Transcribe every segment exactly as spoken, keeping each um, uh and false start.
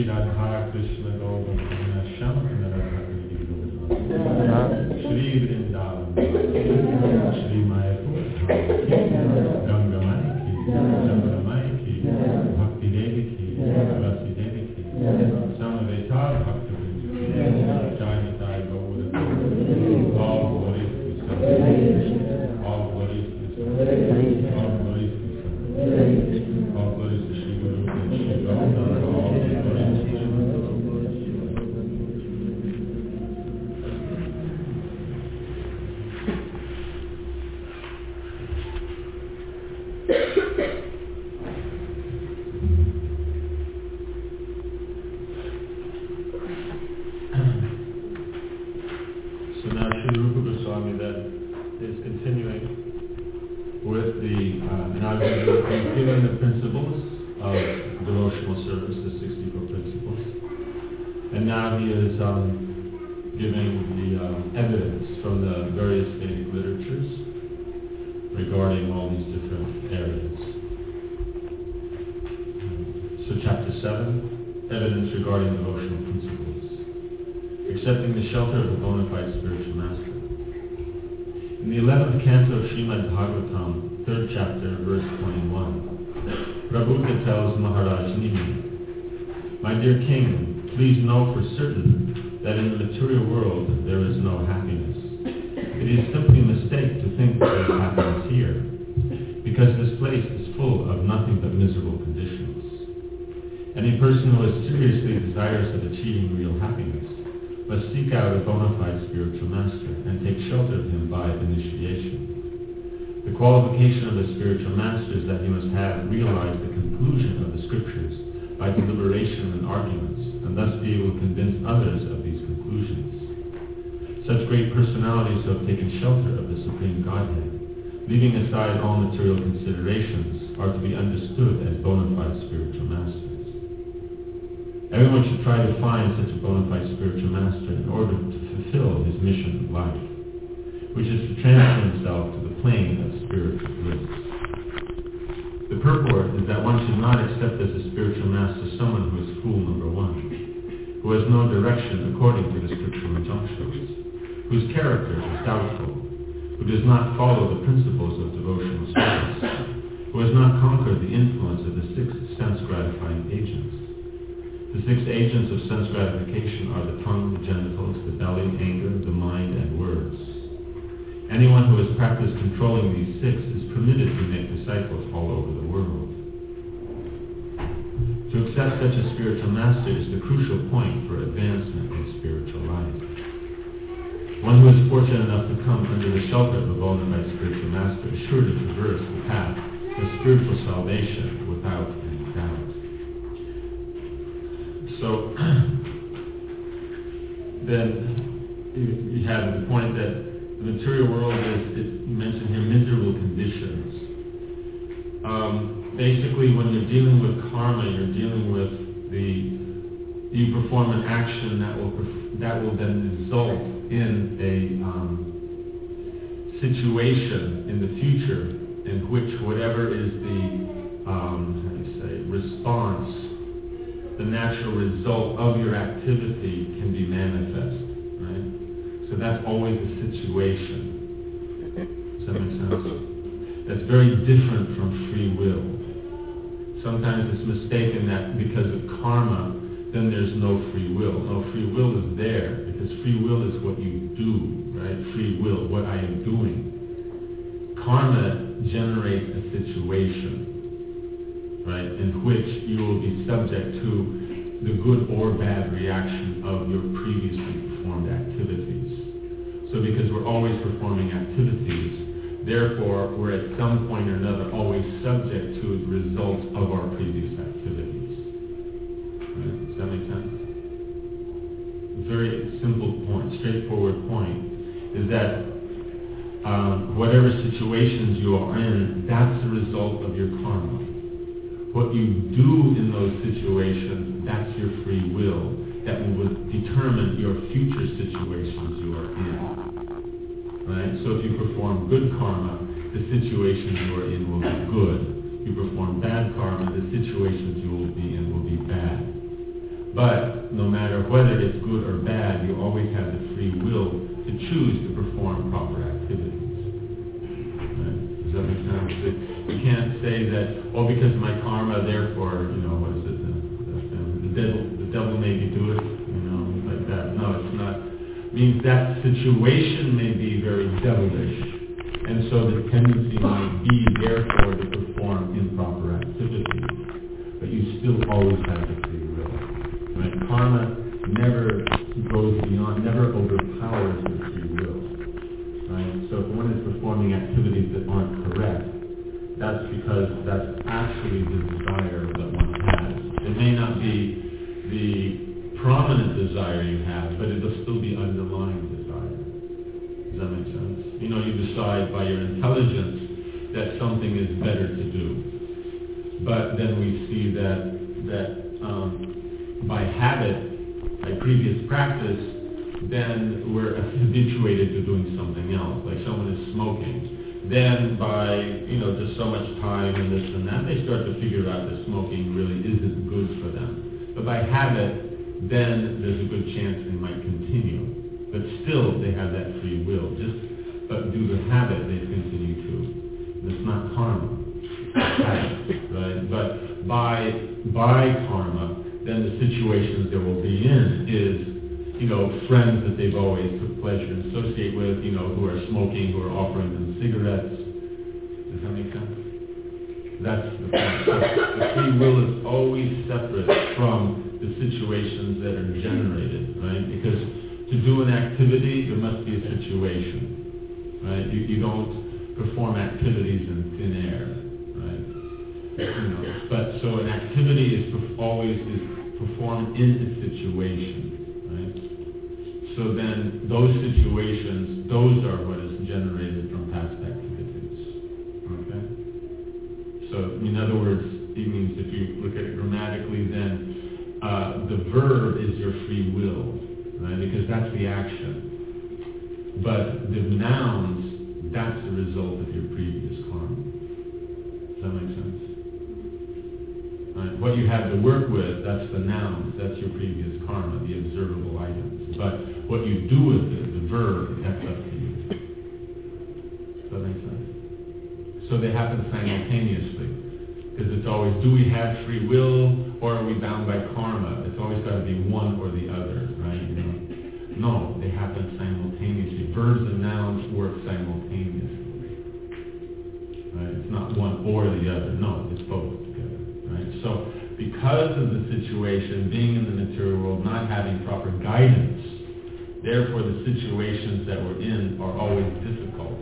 Shri Radha Krishna Govardhana Shamakana Radha Krishna Shri Vrindavan Shri Mayapur Ganga Mai Ki Jamuna Mai Ki Bhakti Devi Ki Rasi Devi Ki Samavetar Bhakti Devi Jai Nitai Gaura All glory to Krishna All glory to Krishna All glory to Krishna All glory to Shri Guru and Shri Govardhana All glory to Krishna. So now Sri Rupa Goswami then is continuing with the, uh, now he's given the principles of devotional service, the sixty-four principles, and now he is um, giving the uh, evidence from the various Vedic literatures regarding all these different areas. So chapter seven, evidence regarding devotional principles. Accepting the shelter of a bona fide spiritual master. In the eleventh canto of Srimad Bhagavatam, third chapter, verse twenty-one, Prabhupada tells Maharaj Nimi, "My dear king, please know for certain that in the material world there is no happiness. It is simply a mistake to think that there is happiness here, because this place is full of nothing but miserable conditions. Any person who is seriously desirous of achieving real happiness must seek out a bona fide spiritual master and take shelter of him by initiation. The qualification of a spiritual master is that he must have realized the conclusion of the scriptures by deliberation and arguments, and thus be able to convince others of these conclusions. Such great personalities who have taken shelter of the Supreme Godhead, leaving aside all material considerations, are to be understood as bona fide spiritual masters. Everyone should try to find such a bona fide spiritual master in order to fulfill his mission of life, which is to transfer himself to the plane of spiritual bliss. The purport is that one should not accept as a spiritual master someone who is fool number one, who has no direction according to the scriptural injunctions, whose character is doubtful, who does not follow the principles of devotional service, who has not conquered the influence of the six sense-gratifying agents. The six agents of sense gratification are the tongue, the genitals, the belly, anger, the mind, and words. Anyone who has practiced controlling these six is permitted to make disciples all over the world. To accept such a spiritual master is the crucial point for advancement in spiritual life. One who is fortunate enough to come under the shelter of a bona fide spiritual master is sure to traverse the path of spiritual salvation without any doubt. So then you, you have the point that the material world is, is mentioned here, miserable conditions. Um, basically, when you're dealing with karma, you're dealing with the, you perform an action that will that will then result in a um, situation in the future in which whatever is the um, how do you say response, the natural result of your activity can be manifest, right? So that's always the situation. Does that make sense? That's very different from free will. Sometimes it's mistaken that because of karma, then there's no free will. No, free will is there because free will is what you do, right? Free will, what I am doing. Karma generates a situation, right, in which you will be subject to the good or bad reaction of your previously performed activities. So because we're always performing activities, therefore we're at some point or another always subject to the results of our previous activities. Right? Does that make sense? A very simple point, straightforward point, is that um, whatever situations you are in, that's the result of your karma. What you do in those situations, that's your free will that will determine your future situations you are in. Right? So if you perform good karma, the situations you are in will be good. If you perform bad karma, the situations you will be in will be bad. But no matter whether it's good or bad, you always have the free will to choose to perform proper activities. Right? Does that make sense? That you can't say that, oh, because of my karma, therefore, you know, what is it? The, the, the devil, the devil made me do it, you know, like that. No, it's not. It means that situation may be very devilish. And so the tendency might be, therefore, to perform improper activities. But you still always have the free will. Right? Karma never goes beyond, never overpowers the free will. Right? So if one is performing activities that aren't correct, that's because that's actually the desire that one has. It may not be the prominent desire you have, but it'll still be underlying desire. Does that make sense? You know, you decide by your intelligence that something is better to do. But then we see that that um, by habit, by previous practice, then we're habituated to doing something else. Like someone is smoking. Then by, you know, just so much time and this and that, they start to figure out that smoking really isn't good for them. But by habit, then there's a good chance they might continue. But still, they have that free will. Just but due to habit, they continue to. It's not karma, habit, right? But by by karma, then the situations they will be in is, you know, friends that they've always took pleasure and associate with, you know, who are smoking, who are offering them cigarettes. Does that make sense? That's the point. So the free will is always separate from the situations that are generated, right? Because to do an activity, there must be a situation. Right? You, you don't perform activities in thin air, right? You know, but so an activity is perf- always is performed in a situation, right? So then those situations, those are what is generated from past activities. Okay? So in other words, it means if you look at it grammatically, then uh, the verb is your free will, right? Because that's the action. But the nouns, that's the result of your previous karma. Does that make sense? Right. What you have to work with, that's the nouns, that's your previous karma, the observable items. But what you do with it, the verb, that's up to you. Does that make sense? So they happen simultaneously. Because it's always, do we have free will, or are we bound by karma? It's always got to be one or the other, right? You know? No, they happen simultaneously. Verbs and nouns work simultaneously. Right? It's not one or the other. No, it's both together. Right? So, because of the situation, being in the material world, not having proper guidance, therefore the situations that we're in are always difficult.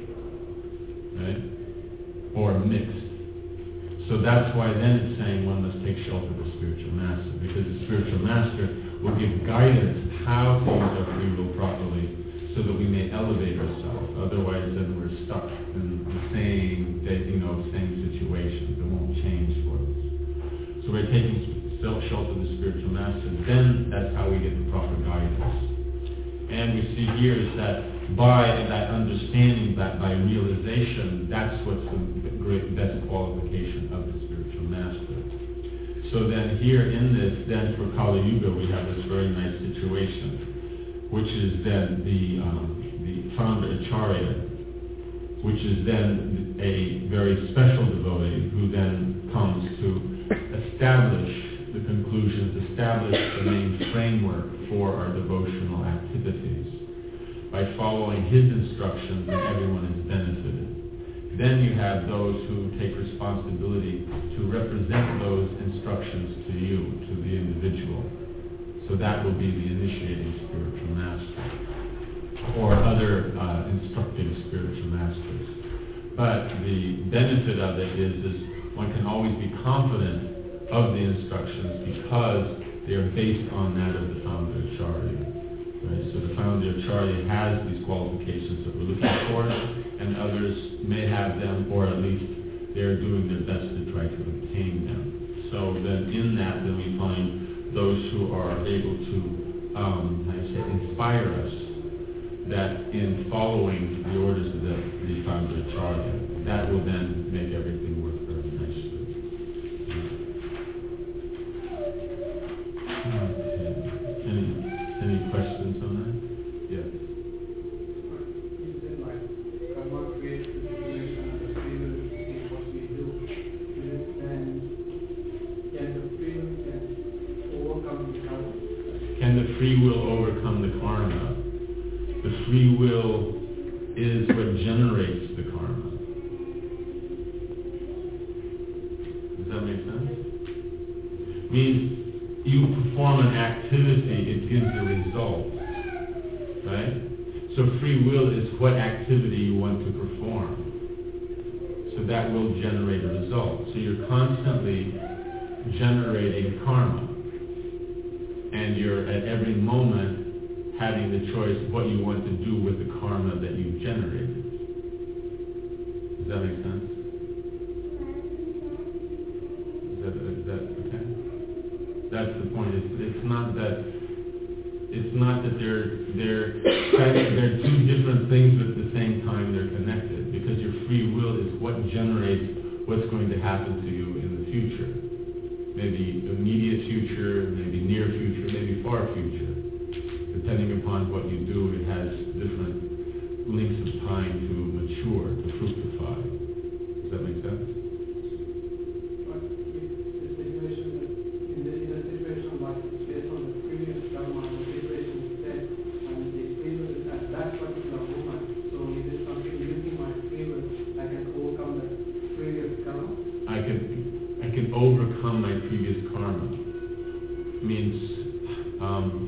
Right? Or mixed. So that's why then it's saying one must take shelter of the spiritual master, because the spiritual master will give guidance how to use our free will properly so that we may elevate ourselves. Otherwise, then we're stuck in the same, you know, same situations. It won't change for us. So we're taking self-shelter of the spiritual master. Then that's how we get the proper guidance. And we see here is that by that understanding, that by realization, that's what's the great best qualification of the spiritual master. So then here in this, then for Kali Yuga, we have this very nice situation, which is then the um, the founder Acharya, which is then a very special devotee who then comes to establish the conclusions, establish the main framework for our devotional activities. By following his instructions, then everyone is benefited. Then you have those who take responsibility to represent those instructions to you, to the individual. So that will be the initiating spiritual master, or other uh, instructing spiritual masters. But the benefit of it is, is one can always be confident of the instructions because they are based on that of the founder Acharya. Right? So the founder Acharya has these qualifications that we're looking for, and others may have them, or at least they're doing their best to try to obtain them. So then in that, then we find those who are able to, um, how do you say, inspire us, that in following the orders of the, the founder Acharya, that will then make everything work very nicely. Hmm. Any questions on that? Yes. You said like karma creates the situation and the free will is what we do. Is it then can the free will can overcome the karma? Can the free will overcome the karma? The free will is what generates the karma. Does that make sense? Means you perform an activity, it gives a result, right? So free will is what activity you want to perform. So that will generate a result. So you're constantly generating karma. And you're at every moment having the choice of what you want to do with the karma that you've generated. Does that make sense? Is that, is that okay? That's the point. It's, it's not that it's not that they're they're they're two different things, but at the same time they're connected. Because your free will is what generates what's going to happen to you in the future. Maybe immediate future, maybe near future, maybe far future. Depending upon what you do, it has different lengths of time to mature, to fructify. Does that make sense? But the situation that in the, in a situation like based on the previous karma and the situation is said, and the free will is at that particular moment, so is it something using my free will I can overcome the previous karma? I can I can overcome my previous karma. Means um,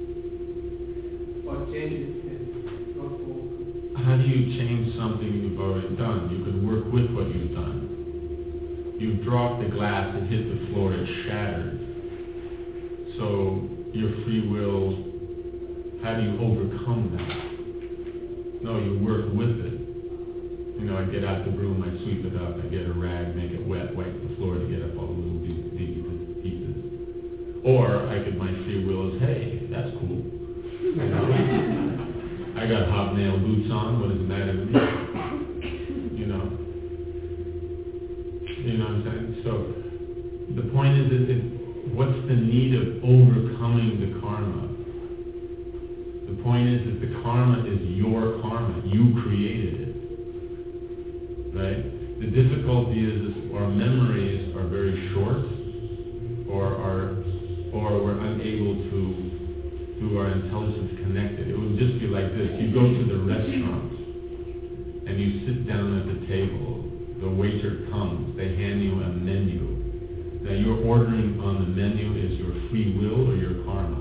or change it and not overcome. how do you change something you've already done? You can work with what you've done. You've dropped the glass, it hit the floor, it shattered. So your free will, how do you overcome that? No, you work with it. You know, I get out the broom, I sweep it up, I get a rag, make it wet, wipe the floor to get up all the little bitty pieces. Or I could, my free will is, hey, that's cool. You know, I got hobnail boots on, what does it matter to me? You know? You know what I'm saying? So the point is, is it, what's the need of overcoming the karma? The point is that the karma is your karma. You created it. Right? The difficulty is, is our memories are very short, or are, or we're unable to do our intelligence connected. It would just be like this. You go to the restaurant and you sit down at the table. The waiter comes. They hand you a menu. Now you're ordering on the menu is your free will or your karma?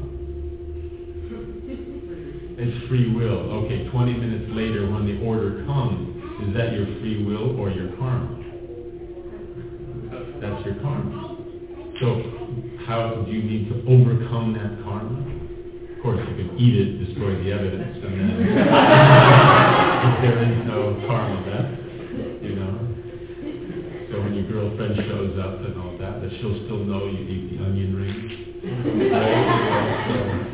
It's free will. Okay, twenty minutes later when the order comes, is that your free will or your karma? That's your karma. So how do you need to overcome that karma? Of course, you can eat it, destroy the evidence, and then if there is no karma left, you know. So when your girlfriend shows up and all that, that she'll still know you eat the onion rings. Right?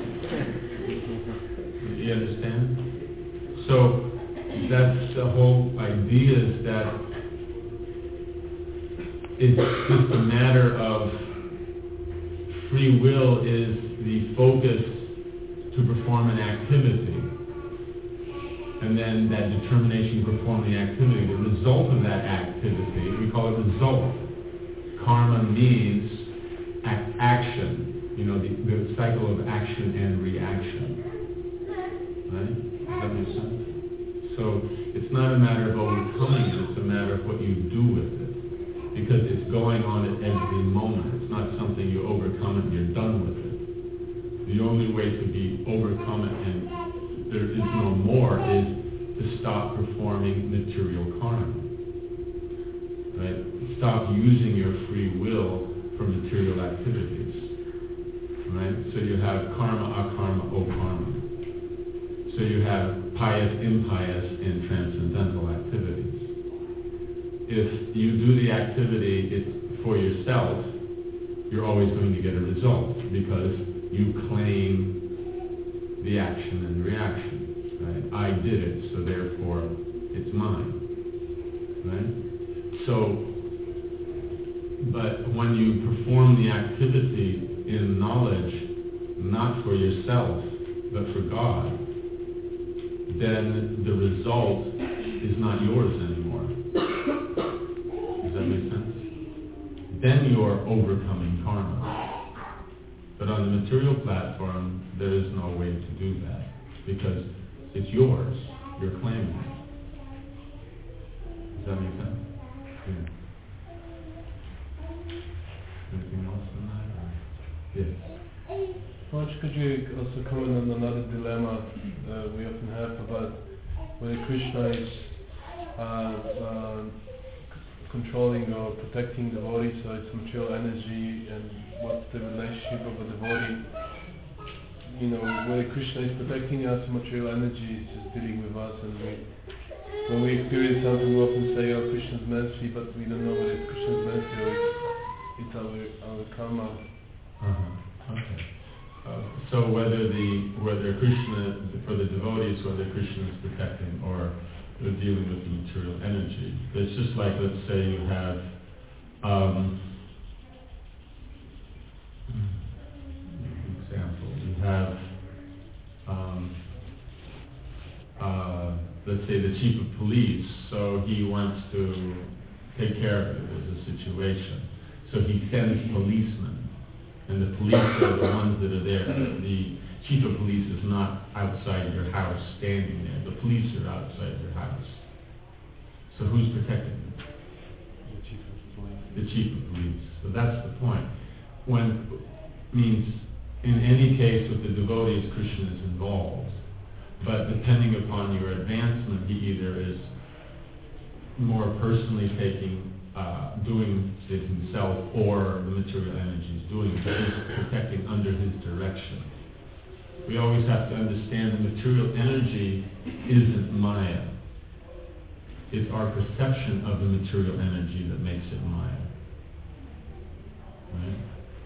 You understand? So that's the whole idea, is that it's just a matter of free will is the focus to perform an activity, and then that determination to perform the activity, the result of that activity, we call it result. Karma means act, action, you know, the, the cycle of action and reaction. Right? Does that make sense? So it's not a matter of overcoming it, it's a matter of what you do with it. Because it's going on at every moment. It's not something you overcome and you're done with it. The only way to be overcome it and there is no more is to stop performing material karma. Right? Stop using your free will for material activities. Right? So you have karma, akarma, okarma. So you have pious, impious, and transcendental activities. If you do the activity it, for yourself, you're always going to get a result because you claim the action and reaction. Right? I did it, so therefore it's mine. Right? So, but when you perform the activity in knowledge, not for yourself, but for God, then the result is not yours anymore. Does that make sense? Then you're overcoming karma. But on the material platform, there is no way to do that, because it's yours. You're claiming it. Does that make sense? Yeah. Anything else on that? Or? Yes. Maharaj, could you also comment on another dilemma uh, we often have about whether Krishna is uh, uh, c- controlling or protecting devotees, so it's material energy, and what's the relationship of a devotee? You know, whether Krishna is protecting us, material energy is just dealing with us, and we, when we experience something, we often say, "Oh, Krishna's mercy," but we don't know whether it's Krishna's mercy or it's, it's our our karma. Uh-huh. Okay. Uh, so whether the whether Krishna, for the devotees, whether Krishna is protecting or dealing with the material energy, it's just like, let's say you have um, example, you have um, uh, let's say the chief of police, so he wants to take care of it as a situation, so he sends policemen. And the police are the ones that are there. The chief of police is not outside your house standing there. The police are outside your house. So who's protecting them? The chief of police. The chief of police. So that's the point. When means in any case with the devotees, Krishna is involved. But depending upon your advancement, he either is more personally taking Uh, doing it himself, or the material energy is doing it. He's protecting under his direction. We always have to understand the material energy isn't Maya. It's our perception of the material energy that makes it Maya. Right?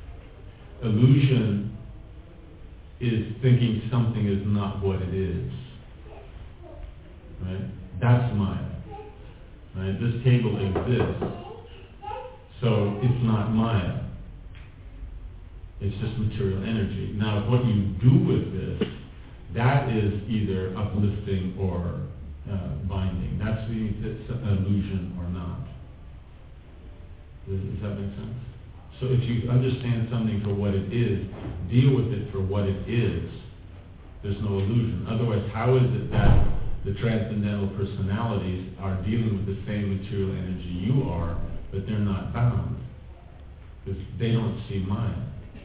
Illusion is thinking something is not what it is. Right? That's Maya. Right? This table exists, so it's not Maya. It's just material energy. Now, what you do with this, that is either uplifting or uh, binding. That's the it's an illusion or not. Does, does that make sense? So if you understand something for what it is, deal with it for what it is, there's no illusion. Otherwise, how is it that the transcendental personalities are dealing with the same material energy you are, but they're not bound? Because they don't see Maya.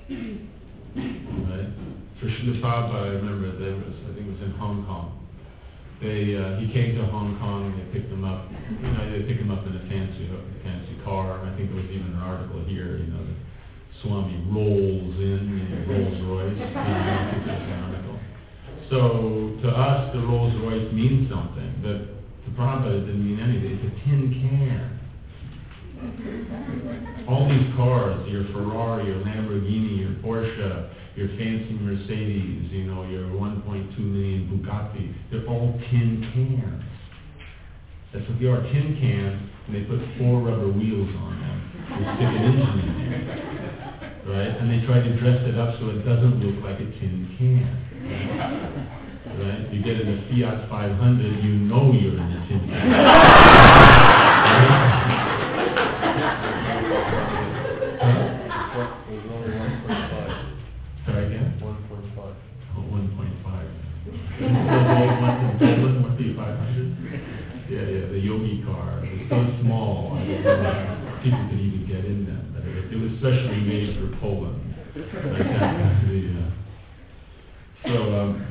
Right? For Srila Prabhupada, I remember there was, I think it was in Hong Kong. They, uh, he came to Hong Kong and they picked him up. You know, they picked him up in a fancy, fancy car. I think there was even an article here. You know, that Swami rolls in in a Rolls Royce. You know, I think there's an article. So to us, the Rolls Royce means something, but to Prabhupada it didn't mean anything. It's a tin can. All these cars, your Ferrari, your Lamborghini, your Porsche, your fancy Mercedes, you know, your one point two million Bugatti, they're all tin cans. That's what they are, tin cans, and they put four rubber wheels on them. They stick an engine in there, right? And they try to dress it up so it doesn't look like a tin can. Right? You get in a Fiat five hundred, you know you're in a tin can. Right? Sorry again? one point five. Oh, one point five. What the five hundred? Yeah, yeah, the yogi car. It's so small. I don't know if people could even get in them. But it, it was specially made for Poland. Like that, the, uh, So, um,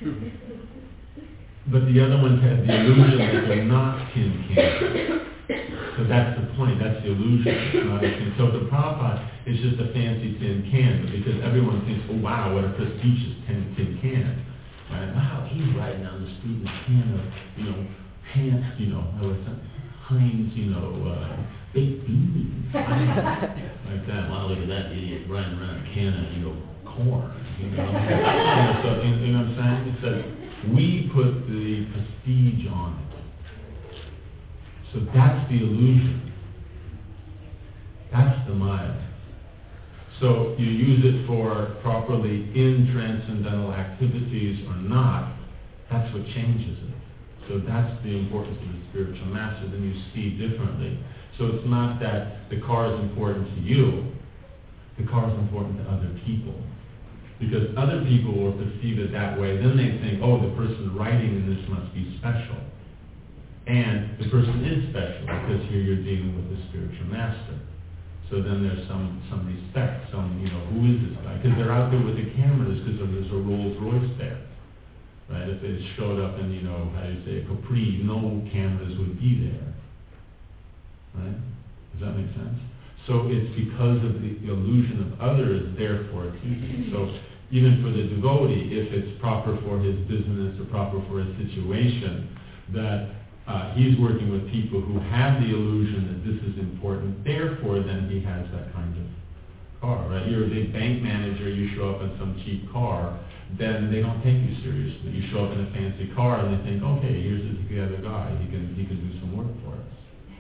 but the other ones had the illusion that they're not tin cans. So that's the point, that's the illusion. It's not a tin. So the Prabhupada is just a fancy tin can, but because everyone thinks, oh wow, what a prestigious tin, tin can. Right? Wow, he's riding down the street with a can of, you know, Heinz, you know, Heinz, you know, uh, baked beans. Like that. Wow, look at that idiot riding around a can of, you know, corn. You know, you know, so, you, you know what I'm saying? It says, we put the prestige on it. So that's the illusion. That's the Maya. So you use it for properly in transcendental activities or not, that's what changes it. So that's the importance of the spiritual master, then you see differently. So it's not that the car is important to you, the car is important to other people. Because other people will perceive it that way, then they think, oh, the person writing in this must be special. And the person is special, because here you're dealing with the spiritual master. So then there's some, some respect, some, you know, who is this guy? Because they're out there with the cameras, because there's a Rolls Royce there. Right? If it showed up in, you know, how do you say, a Capri, no cameras would be there. Right? Does that make sense? So it's because of the illusion of others, therefore it's easy. So even for the devotee, if it's proper for his business or proper for his situation, that uh, he's working with people who have the illusion that this is important, therefore then he has that kind of car, right? You're a big bank manager, you show up in some cheap car, then they don't take you seriously. You show up in a fancy car and they think, okay, here's this other guy, he can he can do some work for us.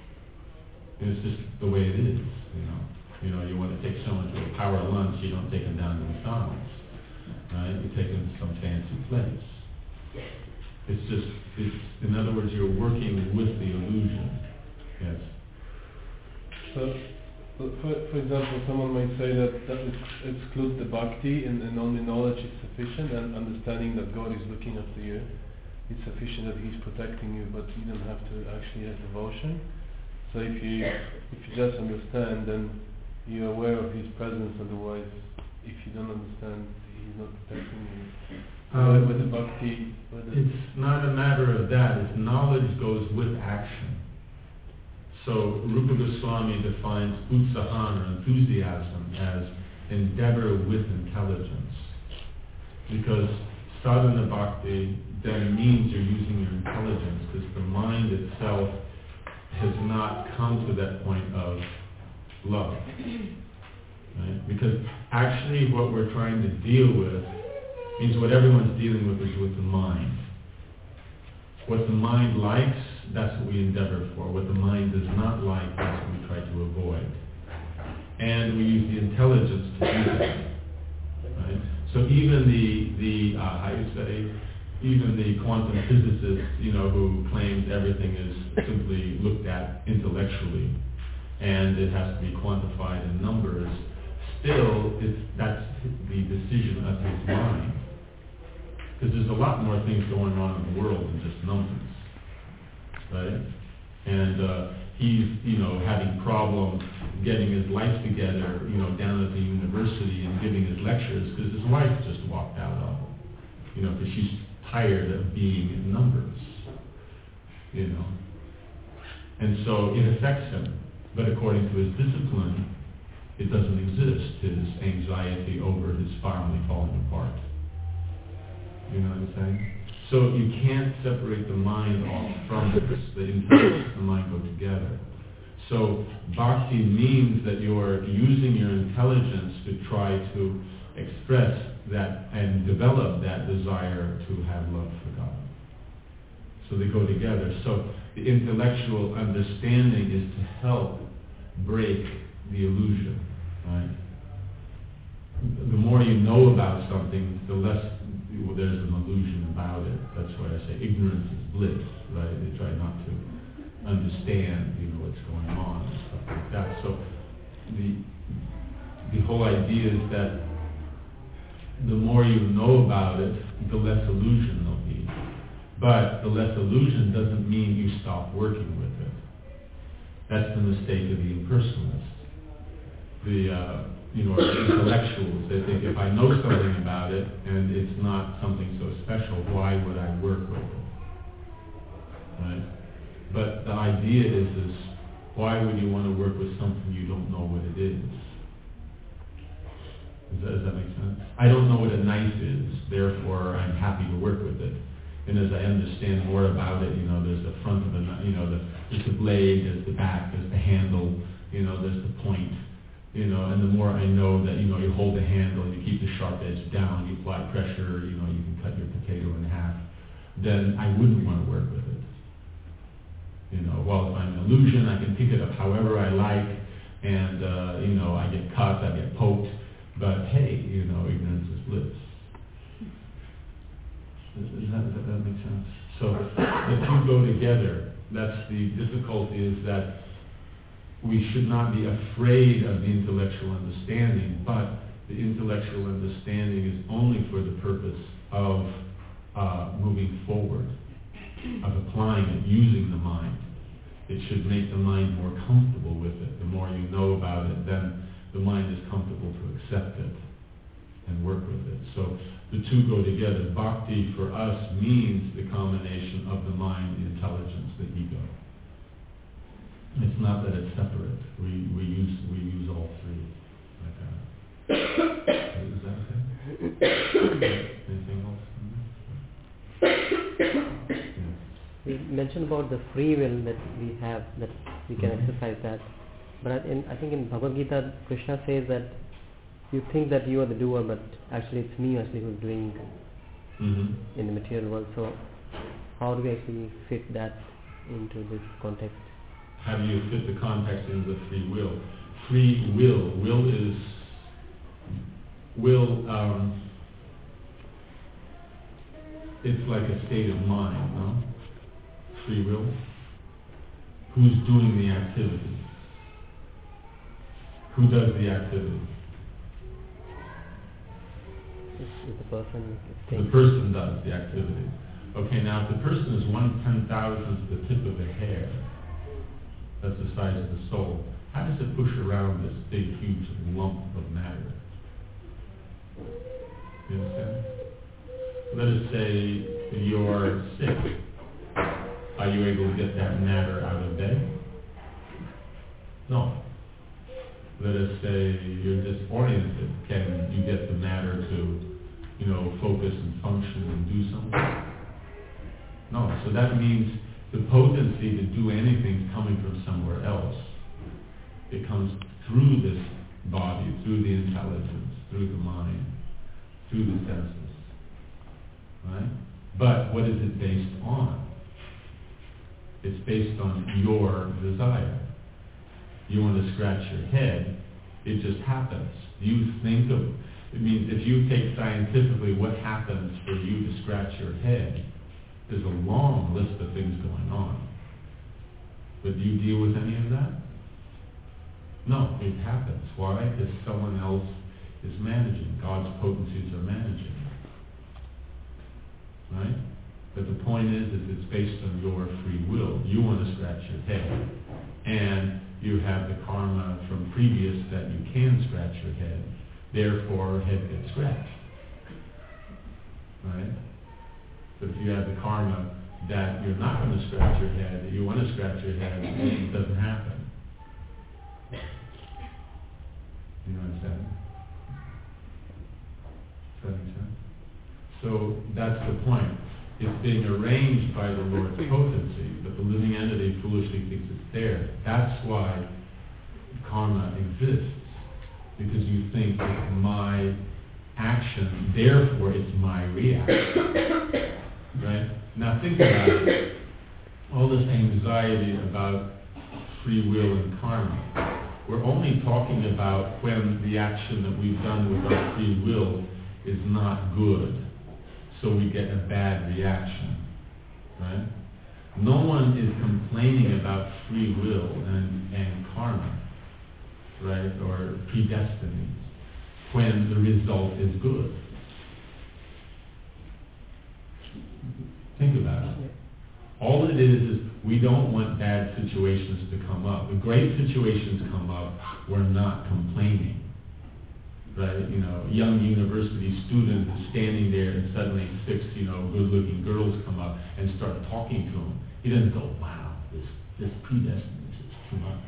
And it's just the way it is, you know. You know, you want to take someone to a power lunch, you don't take them down to McDonald's, right? You take them to some fancy place. It's just, it's, in other words, you're working with the illusion. Yes. So, for, for example, someone might say that that ex- excludes the bhakti and, and only knowledge is sufficient, and understanding that God is looking after you. It's sufficient that He's protecting you, but you don't have to actually have devotion. So if you if you just understand, then you're aware of His presence. Otherwise, if you don't understand, He's not protecting you. Um, with the bhakti, with the it's not a matter of that. It's knowledge goes with action. So Rupa Goswami defines utsahan, or enthusiasm, as endeavor with intelligence. Because sadhana bhakti then means you're using your intelligence, because the mind itself has not come to that point of love. Right? Because actually what we're trying to deal with means what everyone's dealing with is with the mind. What the mind likes, that's what we endeavor for. What the mind does not like, that's what we try to avoid. And we use the intelligence to do that. Right? So even the, the uh, how you say, even the quantum physicist, you know, who claims everything is simply looked at intellectually and it has to be quantified in numbers, still, it's, that's the decision of his mind. Because there's a lot more things going on in the world than just numbers, right? And uh, he's, you know, having problems getting his life together, you know, down at the university and giving his lectures because his wife just walked out on him, you know, because she's tired of being in numbers, you know. And so it affects him, but according to his discipline, it doesn't exist, his anxiety over his family falling apart. You know what I'm saying? So you can't separate the mind off from this. The intelligence and the mind go together. So bhakti means that you're using your intelligence to try to express that and develop that desire to have love for God. So they go together. So the intellectual understanding is to help break the illusion, right? The more you know about something, the less well, there's an illusion about it. That's why I say ignorance is bliss, right? They try not to understand, you know, what's going on and stuff like that. So the the whole idea is that the more you know about it, the less illusion there'll be. But the less illusion doesn't mean you stop working with it. That's the mistake of the impersonalists. The uh, you know, intellectuals, they think if I know something about it and it's not something so special, why would I work with it? Right? But the idea is this, why would you want to work with something you don't know what it is? Does that, does that make sense? I don't know what a knife is, therefore I'm happy to work with it. And as I understand more about it, you know, there's the front of the, you know, the, there's the blade, there's the back, there's the handle, you know, there's the point. You know, and the more I know that, you know, you hold the handle, you keep the sharp edge down, you apply pressure, you know, you can cut your potato in half, then I wouldn't want to work with it. You know, well, if I'm an illusion, I can pick it up however I like, and, uh, you know, I get cut, I get poked, But hey, you know, ignorance is bliss. Does, does, that, does that make sense? So the two go together. That's the difficulty, is that we should not be afraid of the intellectual understanding, but the intellectual understanding is only for the purpose of uh, moving forward, of applying it, using the mind. It should make the mind more comfortable with it. The more you know about it, then the mind is comfortable to accept it and work with it. So the two go together. Bhakti for us means the combination of the mind, the intelligence, the ego. It's not that it's separate. We we use we use all three like that. Is that okay? Anything else? Yeah. You mentioned about the free will that we have, that we can Mhm. exercise that. But I- in, I think in Bhagavad Gita, Krishna says that you think that you are the doer, but actually it's me actually who's doing Mm-hmm. in the material world. So how do we actually fit that into this context? How do you fit the context into the free will? Free will. Will is will. Um, it's like a state of mind, no? Free will. Who's doing the activity? Who does the activity? Is, is the person The thing? person does the activity. Okay, now if the person is one ten thousandth the tip of a hair, that's the size of the soul, how does it push around this big, huge lump of matter? You understand? Let us say you're sick. Are you able to get that matter out of bed? No. Let us say you're disoriented. Can you get the matter to, you know, focus and function and do something? No. So that means the potency to do anything is coming from somewhere else. It comes through this body, through the intelligence, through the mind, through the senses. Right? But what is it based on? It's based on your desire. You want to scratch your head, it just happens. You think of, it means if you take scientifically what happens for you to scratch your head, there's a long list of things going on. But do you deal with any of that? No, it happens. Why? Because someone else is managing. God's potencies are managing. Right? But the point is, is it's based on your free will. You want to scratch your head. And you have the karma from previous that you can scratch your head. Therefore, head gets scratched. Right? But if you have the karma that you're not going to scratch your head, that you want to scratch your head, it doesn't happen. You know what I'm saying? Does that make sense? So that's the point. It's being arranged by the Lord's potency, but the living entity foolishly thinks it's there. That's why karma exists, because you think it's my action, therefore it's my reaction. Right? Now think about it. All this anxiety about free will and karma. We're only talking about when the action that we've done with our free will is not good. So we get a bad reaction, right? No one is complaining about free will and, and karma, right, or predestiny, when the result is good. Think about it. All it is is we don't want bad situations to come up. When great situations come up, we're not complaining. Right, you know, a young university student is standing there and suddenly six, you know, good-looking girls come up and start talking to him. He doesn't go, wow, this this predestined is too much.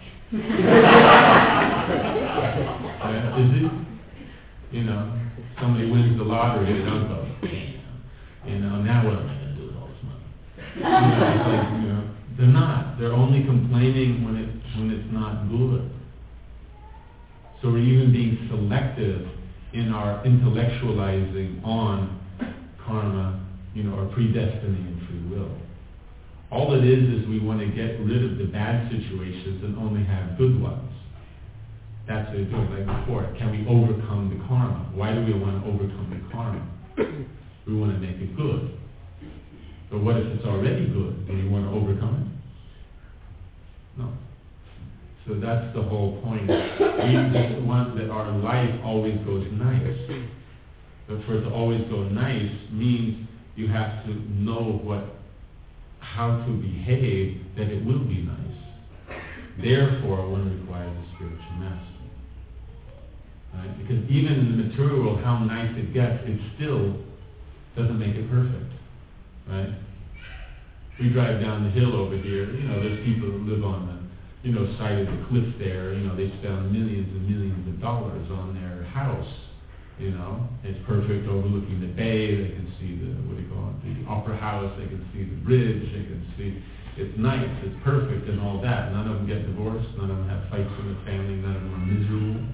Yeah, is it? You know, somebody wins the lottery, they don't go, damn, you know, now what am I going to do with all this money? You know, it's like, you know, they're not. They're only complaining when it when it's not good. So we're even being selective in our intellectualizing on karma, you know, or predestiny and free will. All it is is we want to get rid of the bad situations and only have good ones. That's what they're doing, like before. Can we overcome the karma? Why do we want to overcome the karma? We want to make it good. But what if it's already good? Do we want to overcome it? No. So that's the whole point. We just want that our life always goes nice. But for it to always go nice means you have to know what, how to behave that it will be nice. Therefore, one requires a spiritual master. Right? Because even in the material world, how nice it gets, it still doesn't make it perfect. Right? We drive down the hill over here, you know, there's people who live on the, you know, side of the cliff there, you know, they spend millions and millions of dollars on their house, you know. It's perfect overlooking the bay, they can see the, what do you call it, the opera house, they can see the bridge, they can see, it's nice, it's perfect and all that. None of them get divorced, none of them have fights in the family, none of them are miserable.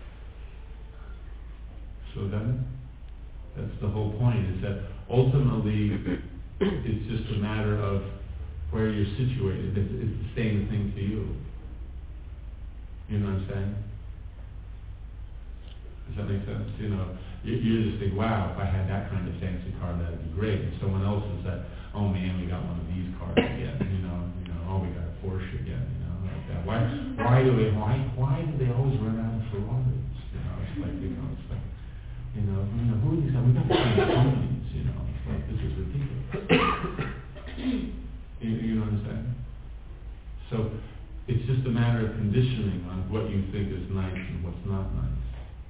So then, that's the whole point, is that ultimately it's just a matter of where you're situated. It's, it's the same thing to you. You know what I'm saying? Does that make sense? You know, you, you just think, wow, if I had that kind of fancy car, that'd be great. And someone else is that, oh man, we got one of these cars again. You know, you know, oh, we got a Porsche again. You know, like that. Why? Why do they? Why? Why do they always run out of Ferraris? You know, it's like, you know, it's like, you know, you know, who are these guys? We got the same companies. You know, it's like, this is ridiculous. you, you know what I'm saying? So it's just a matter of conditioning on what you think is nice and what's not nice.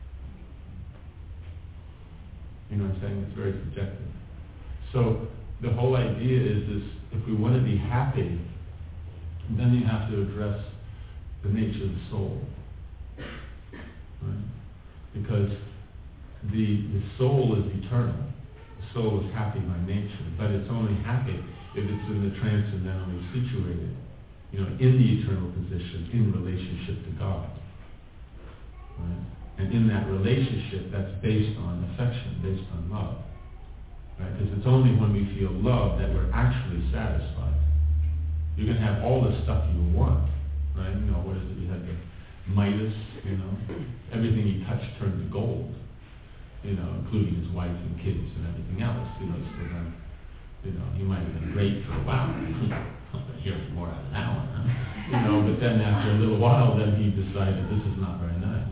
You know what I'm saying? It's very subjective. So the whole idea is this: if we want to be happy, then you have to address the nature of the soul. Right? Because the, the soul is eternal. The soul is happy by nature, but it's only happy if it's in the transcendentally situated, you know, in the eternal position, in relationship to God. Right? And in that relationship, that's based on affection, based on love. Right? Because it's only when we feel love that we're actually satisfied. You can have all the stuff you want, right? You know, what is it? You had the Midas, you know, everything he touched turned to gold, you know, including his wife and kids and everything else. You know, so then, you know, he might have been great for a while. Here's more out of that one, huh? You know, but then after a little while, then he decided this is not very nice.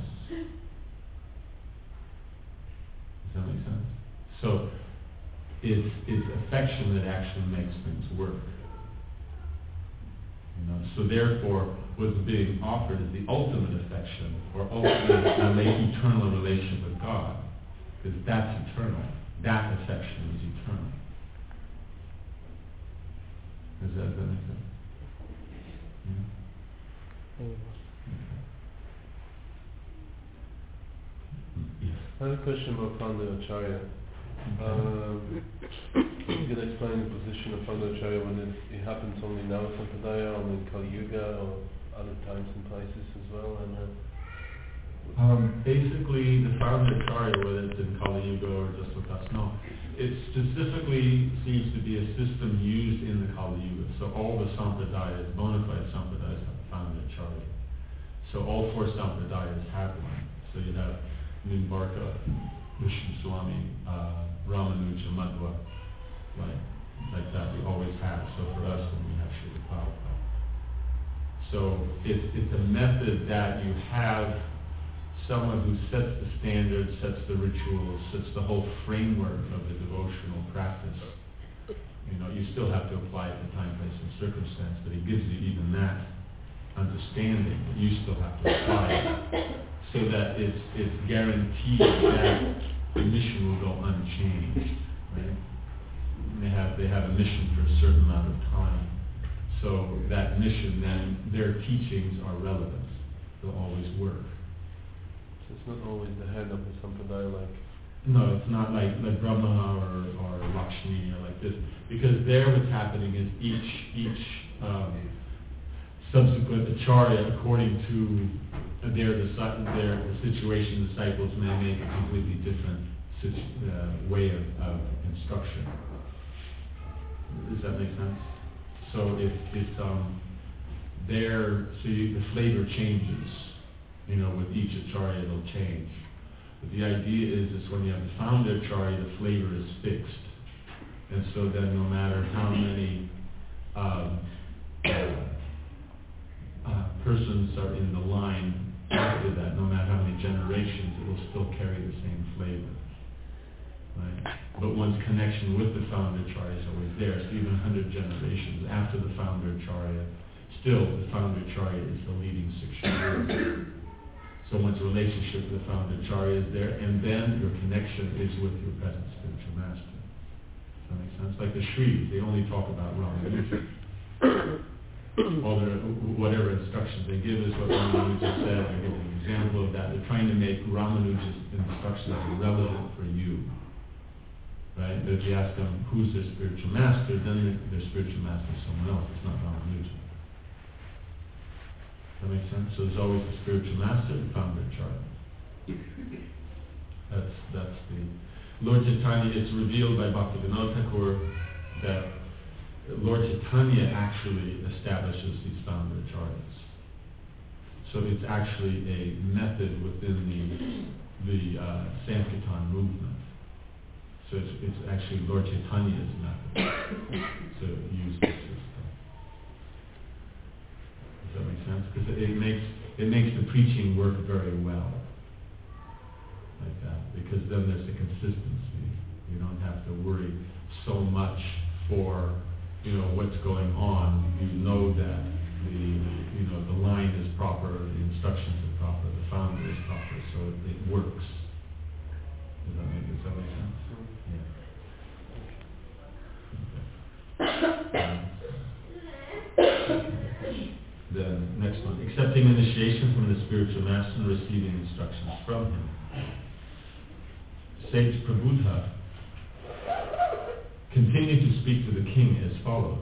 Does that make sense? So it's it's affection that actually makes things work. You know, so therefore, what's being offered is the ultimate affection, or ultimate rela- eternal relationship with God, because that's eternal. That affection is eternal. Does that, does that make sense? Yeah. Okay. Yes. I have a question about Panda Acharya. Um, you can explain the position of Panda Acharya when it, it happens only now in Sampradaya, only in Kali Yuga, or other times and places as well? And, uh, um, basically, the Panda Acharya, whether it's in Kali Yuga or just with us, no. It specifically seems to be a system used in the Kali Yuga. So all the Sampradayas, bona fide Sampradayas, have Panda Acharya. So all four Sampradayas have one. So you have Nimbarka, Vishnu Swami, uh, Ramanuja, Madhva, like, like that we always have. So for us, when we have Srila Prabhupada. So it's, it's a method that you have someone who sets the standards, sets the rituals, sets the whole framework of the devotional practice. You know, you still have to apply it to time, place, and circumstance, but it gives you even that understanding, but you still have to apply it, so that it's it's guaranteed that the mission will go unchanged. Right? They have they have a mission for a certain amount of time, so that mission, then their teachings are relevant. They'll always work. So it's not always the head of the Sampradaya, like... No, it's not like, like Brahma or, or Lakshmi or like this, because there what's happening is each each um, subsequent acharya, according to their, their the situation, disciples may make a completely different situ- uh, way of, of instruction. Does that make sense? So if it's um, there, so you, the flavor changes. You know, with each acharya it'll change. But the idea is, is when you have the founder acharya, the flavor is fixed. And so then no matter how many um, uh, persons are in the line after that, no matter how many generations, it will still carry the same flavor. Right? But one's connection with the founder acharya is always there. So even one hundred generations after the founder acharya, still the founder acharya is the leading Siksha. So one's relationship with the founder acharya is there, and then your connection is with your present spiritual master. Does that make sense? Like the Shris, they only talk about Ramanuja. All their, whatever instructions they give is what Ramanuja said. They're giving an example of that. They're trying to make Ramanuja's instructions relevant for you. Right? But if you ask them who's their spiritual master, then their spiritual master is someone else. It's not Ramanuja. That makes sense? So there's always a spiritual master, the founder acharya. That's that's the Lord Chaitanya. It's revealed by Bhaktivinoda Thakur that Lord Chaitanya actually establishes these founder acharyas. So it's actually a method within the the uh, Sankirtan movement. So it's, it's actually Lord Chaitanya's method to use this system. Does that make sense? Because it, it makes it makes the preaching work very well, like that. Because then there's a consistency. You don't have to worry so much for you know what's going on. You know that the you know the line is proper, the instructions are proper, the founder is proper, so it, it works. Does that make, does that make sense? The next one, accepting initiation from the spiritual master and receiving instructions from him. Sage Prabhupada continued to speak to the king as follows.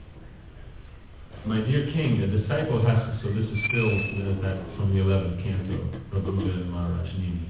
My dear king, a disciple has to, so this is still uh, that from the eleventh canto, Prabhupada and Maharaj Nini.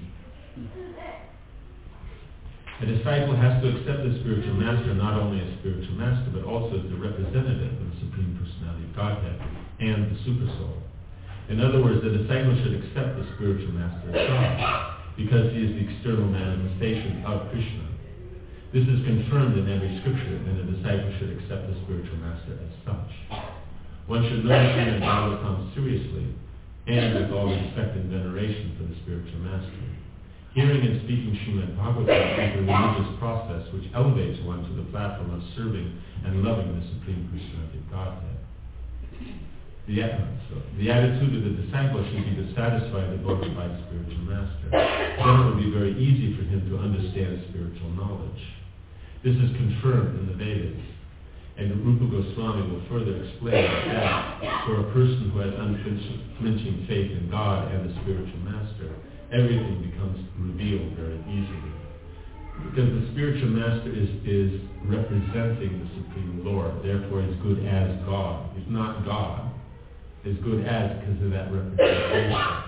A disciple has to accept the spiritual master not only as spiritual master, but also as the representative of the Supreme Personality of Godhead and the Supersoul. In other words, the disciple should accept the spiritual master as God, because he is the external manifestation of Krishna. This is confirmed in every scripture, and a disciple should accept the spiritual master as such. One should know Srimad Bhagavatam seriously, and with all respect and veneration for the spiritual master. Hearing and speaking Srimad Bhagavatam is a religious process which elevates one to the platform of serving and loving the Supreme Personality of Godhead. The, so, the attitude of the disciple should be to satisfy the bona fide spiritual master. Then it will be very easy for him to understand spiritual knowledge. This is confirmed in the Vedas. And Rupa Goswami will further explain that for a person who has unflinching faith in God and the spiritual master, everything becomes revealed very easily. Because the spiritual master is, is representing the Supreme Lord, therefore he's good as God. He's not God. He's good as because of that representation.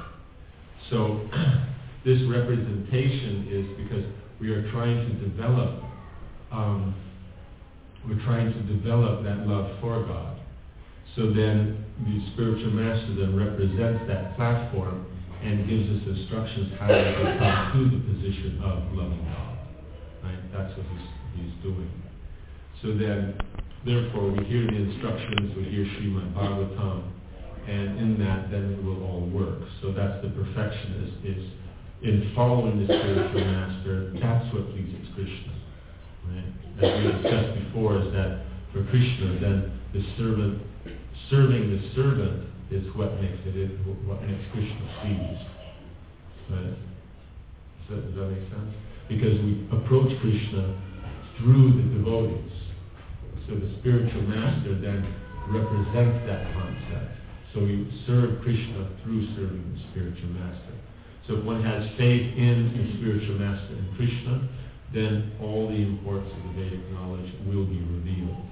So this representation is because we are trying to develop um, we're trying to develop that love for God. So then the spiritual master then represents that platform and gives us instructions how to come to the position of loving God. Right? That's what he's, he's doing. So then, therefore, we hear the instructions, we hear Srimad Bhagavatam, and in that, then it will all work. So that's the perfection, is, is in following the spiritual master, that's what pleases Krishna. Right? As we discussed before, is that for Krishna, then the servant, serving the servant is what makes it, what makes Krishna pleased. Right? Does that, does that make sense? Because we approach Krishna through the devotees. So the spiritual master then represents that concept. So we serve Krishna through serving the spiritual master. So if one has faith in the spiritual master and Krishna, then all the importance of the Vedic knowledge will be revealed.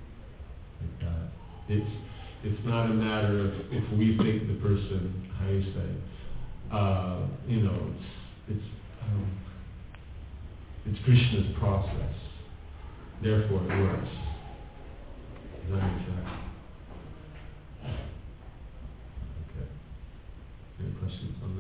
Like that. It's it's not a matter of if we think the person, how you say, uh, you know, it's it's um, it's Krishna's process. Therefore, it works. Does that make sense? Okay. Any questions on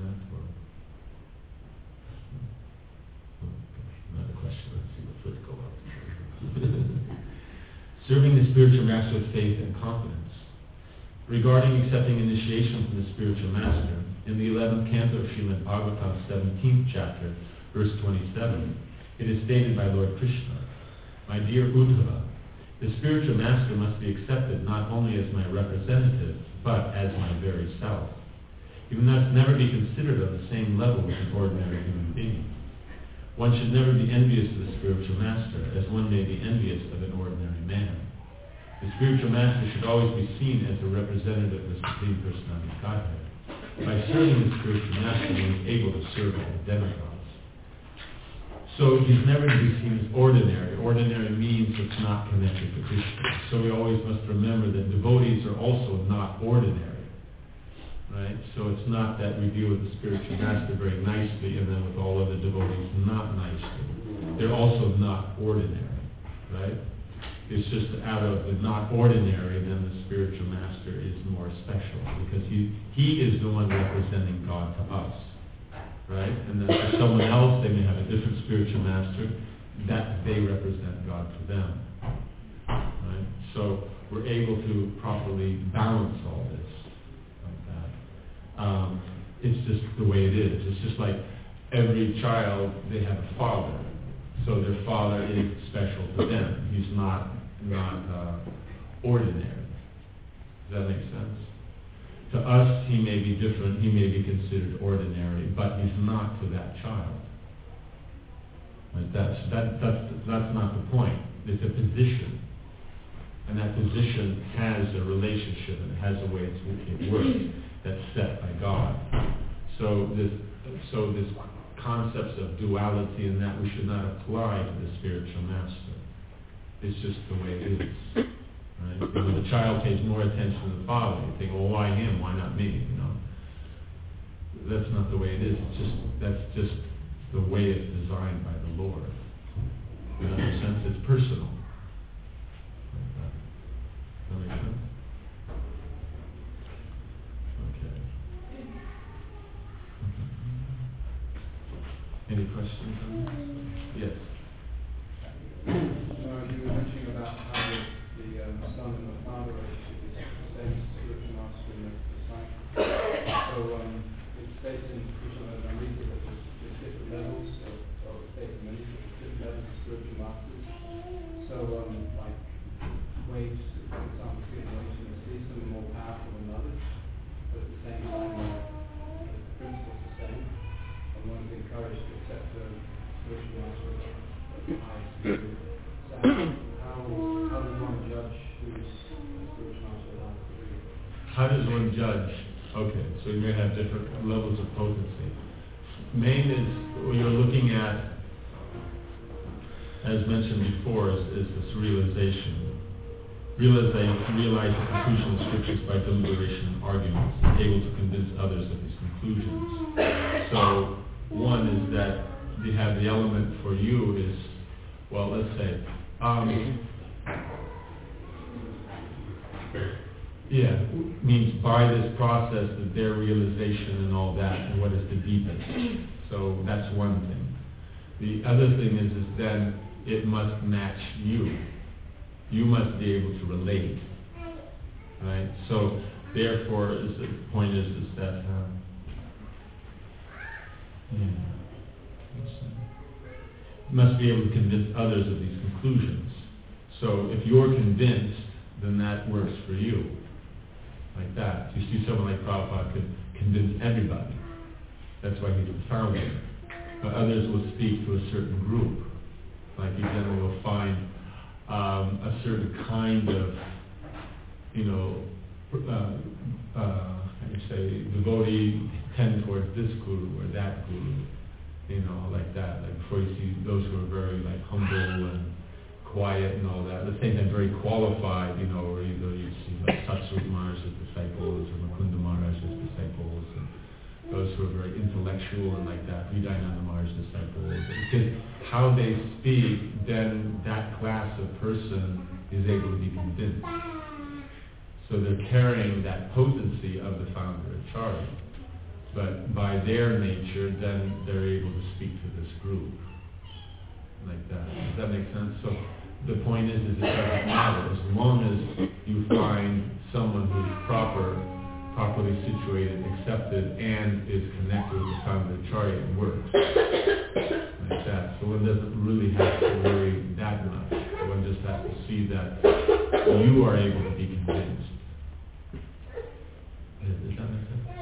serving the spiritual master with faith and confidence. Regarding accepting initiation from the spiritual master, in the eleventh canto of Srimad Bhagavatam, seventeenth chapter, verse twenty-seven, it is stated by Lord Krishna, "My dear Uddhava, the spiritual master must be accepted not only as my representative, but as my very self. He must never be considered on the same level with an ordinary human being. One should never be envious of the spiritual master, as one may be envious of an ordinary man. The spiritual master should always be seen as a representative of the Supreme Personality of Godhead. By serving the spiritual master, one is able to serve all the demigods. So he's never to be seen as ordinary. Ordinary means it's not connected to Krishna. So we always must remember that devotees are also not ordinary. Right? So it's not that we deal with the spiritual master very nicely and then with all other devotees not nicely. They're also not ordinary. Right? It's just out of the not ordinary, then the spiritual master is more special because he, he is the one representing God to us. Right? And then for someone else, they may have a different spiritual master that they represent God to them. Right? So we're able to properly balance all this like that. Um, it's just the way it is. It's just like every child, they have a father. So their father is special to them. He's not not uh, ordinary. Does that make sense? To us, he may be different. He may be considered ordinary, but he's not to that child. Like that's that that's that's not the point. It's a position, and that position has a relationship and it has a way it works that's set by God. So this so this concepts of duality and that we should not apply to the spiritual master. It's just the way it is. Right? And when the child pays more attention to the father, you think, well, why him? Why not me? You know, that's not the way it is. It's just that's just the way it's designed by the Lord. In a sense, it's personal. Does that make sense? Okay. Any questions on this? Yes. Uh, you were mentioning about how the, the um, son and the father relationship is the same spiritual master and the disciple. So um, it states in Krishna Amrita that there's, there's different levels, of, or it states in many different levels of spiritual masters. So um, like waves, for example, certain waves in the sea, some are more powerful than others, but at the same time uh, the principle's the same, and one is encouraged to accept the spiritual master at the highest degree. So how, how does one judge who's a spiritual master at the highest degree? How does one judge? Okay, so you may have different levels of potency. Main is what you're looking at, as mentioned before, is, is this realization. Realizing, realize the conclusion of scriptures by deliberation and arguments, able to convince others of these conclusions. So one is that you have the element for you is, well, let's say, um, yeah, means by this process that their realization and all that, and what is the deepest. So that's one thing. The other thing is, is then it must match you. You must be able to relate, right? So therefore, is the point is, is that uh, yeah, you must be able to convince others of these conclusions. So if you're convinced, then that works for you. Like that. You see someone like Prabhupada could convince everybody. That's why he's the founder. But others will speak to a certain group. Like you generally will find um, a certain kind of, you know, uh, uh, how do you say, devotee tend towards this guru or that guru. You know, like that. Like before you see those who are very like humble and quiet and all that. At the same time, very qualified, you know, or either you see like Satsut Maharaj's disciples or Mukunda Maharaj's disciples, and those who are very intellectual and like that, Hridayananda Maharaj's disciples. Because how they speak, then that class of person is able to be convinced. So they're carrying that potency of the founder Acharya. But by their nature, then they're able to speak to this group. Like that. Does that make sense? So the point is, is it doesn't matter. As long as you find someone who's proper, properly situated, accepted, and is connected with the Samadacharya, it works. Like that. So one doesn't really have to worry that much. One just has to see that you are able to be convinced. Does that make sense?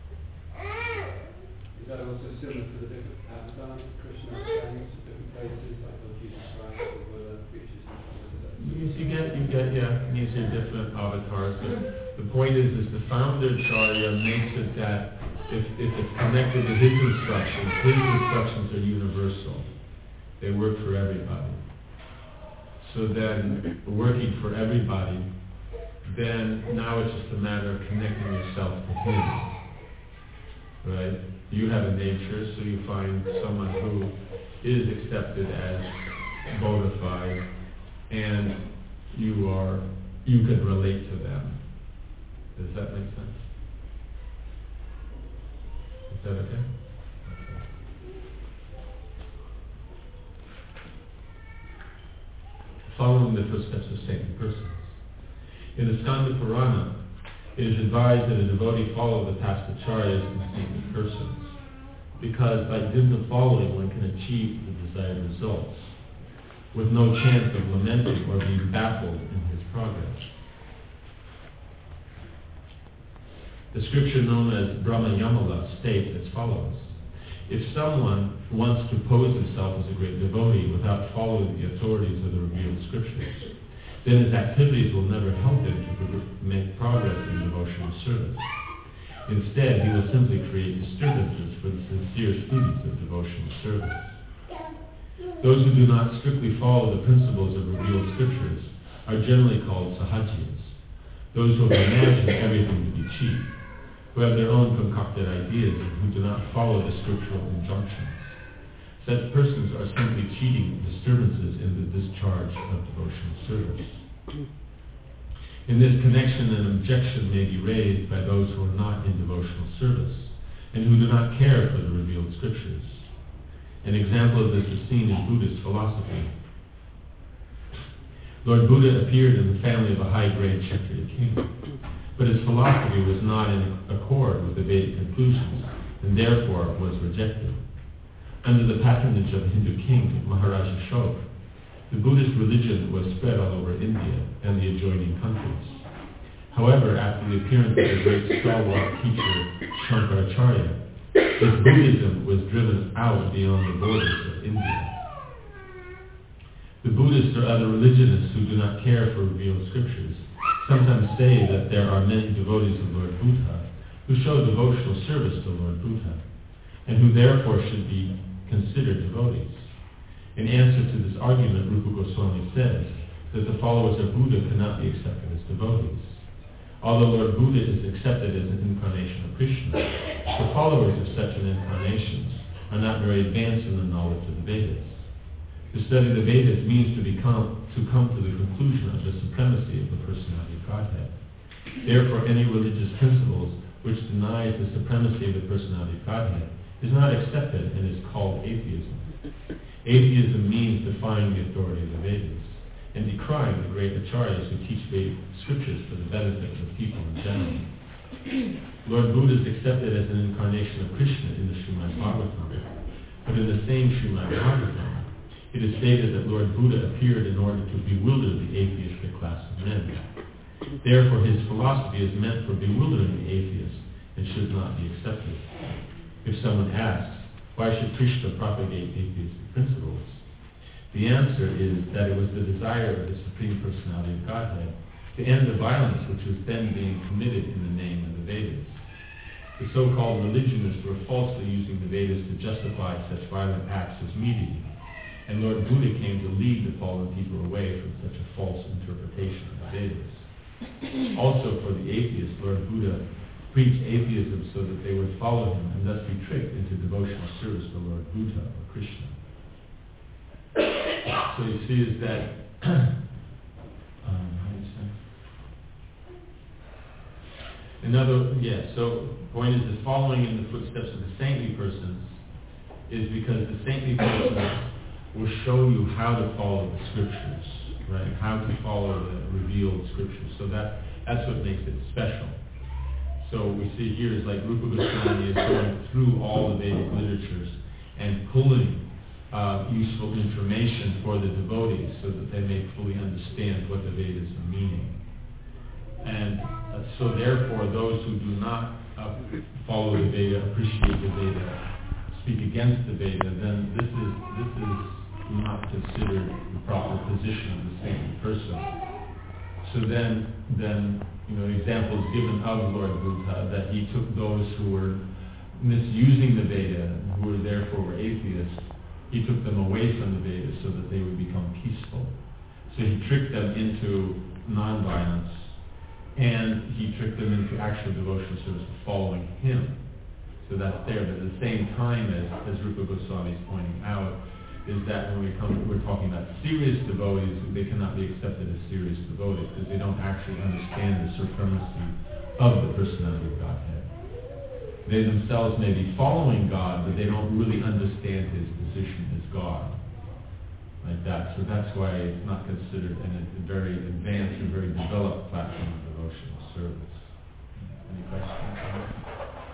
Is that also similar to the different avatars Krishna stands at different places, like when Jesus Christ or Buddha preaches and stuff? Yes, you get, you get, yeah, these are different avatars. But the point is, is the founder Acharya makes it that if, if it's connected to his instructions, his instructions are universal. They work for everybody. So then, working for everybody, then now it's just a matter of connecting yourself to him. Right? You have a nature, so you find someone who is accepted as bona fide, and you are, you can relate to them. Does that make sense? Is that okay? Okay. Following the footsteps of saintly persons. In the Skanda Purana, it is advised that a devotee follow the past acharyas and saintly persons, because by dint of following one can achieve the desired results, with no chance of lamenting or being baffled in his progress. The scripture known as Brahma Yamala states as follows: if someone wants to pose himself as a great devotee without following the authorities of the revealed scriptures, then his activities will never help him to make progress in devotional service. Instead, he will simply create disturbances for the sincere students of devotional service. Those who do not strictly follow the principles of revealed scriptures are generally called sahajiyas, those who have imagined everything to be cheap, who have their own concocted ideas and who do not follow the scriptural injunctions. Such persons are simply cheating disturbances in the discharge of devotional service. In this connection, an objection may be raised by those who are not in devotional service and who do not care for the revealed scriptures. An example of this is seen in Buddhist philosophy. Lord Buddha appeared in the family of a high-grade Kshatriya king, but his philosophy was not in accord with the Vedic conclusions and therefore was rejected. Under the patronage of Hindu king Maharaja Ashoka, the Buddhist religion was spread all over India and the adjoining countries. However, after the appearance of the great stalwart teacher Shankaracharya, his Buddhism was driven out beyond the borders of India. The Buddhists or other religionists who do not care for revealed scriptures sometimes say that there are many devotees of Lord Buddha who show devotional service to Lord Buddha, and who therefore should be considered devotees. In answer to this argument, Rupa Goswami says that the followers of Buddha cannot be accepted as devotees. Although Lord Buddha is accepted as an incarnation of Krishna, the followers of such an incarnation are not very advanced in the knowledge of the Vedas. To study the Vedas means to become to come to the conclusion of the supremacy of the personality of Godhead. Therefore, any religious principles which denies the supremacy of the personality of Godhead is not accepted and is called atheism. Atheism means defying the authority of the Vedas and decrying the great acharyas who teach Vedic scriptures for the benefit of people in general. Lord Buddha is accepted as an incarnation of Krishna in the Srimad Bhagavatam, but in the same Srimad Bhagavatam, it is stated that Lord Buddha appeared in order to bewilder the atheistic class of men. Therefore, his philosophy is meant for bewildering the atheists and should not be accepted. If someone asks, why should Krishna propagate atheistic principles? The answer is that it was the desire of the Supreme Personality of Godhead to end the violence which was then being committed in the name of the Vedas. The so-called religionists were falsely using the Vedas to justify such violent acts as mediating, and Lord Buddha came to lead the fallen people away from such a false interpretation of the Vedas. Also for the atheists, Lord Buddha preached atheism so that they would follow him and thus be tricked into devotional service to Lord Buddha or Krishna. So you see is that, um, how do you say? Another, yeah, so the point is that following in the footsteps of the saintly persons is because the saintly persons will show you how to follow the scriptures, right? How to follow the revealed scriptures. So that that's what makes it special. So what we see here is like Rupa Goswami is going through all the Vedic literatures and pulling uh, useful information for the devotees so that they may fully understand what the Vedas are meaning. And uh, so therefore those who do not uh, follow the Veda, appreciate the Veda, speak against the Veda, then this is this is not considered the proper position of the same person. So then then you know examples given of Lord Buddha that he took those who were misusing the Veda, who were therefore were atheists, he took them away from the Veda so that they would become peaceful. So he tricked them into non-violence, and he tricked them into actual devotional service of following him. So that's there. But at the same time, as, as Rupa Goswami is pointing out, is that when we come, we're talking about serious devotees, they cannot be accepted as serious devotees because they don't actually understand the supremacy of the personality of Godhead. They themselves may be following God, but they don't really understand his position as God. Like that. So that's why it's not considered an, a very advanced and very developed platform of devotional service. Any questions?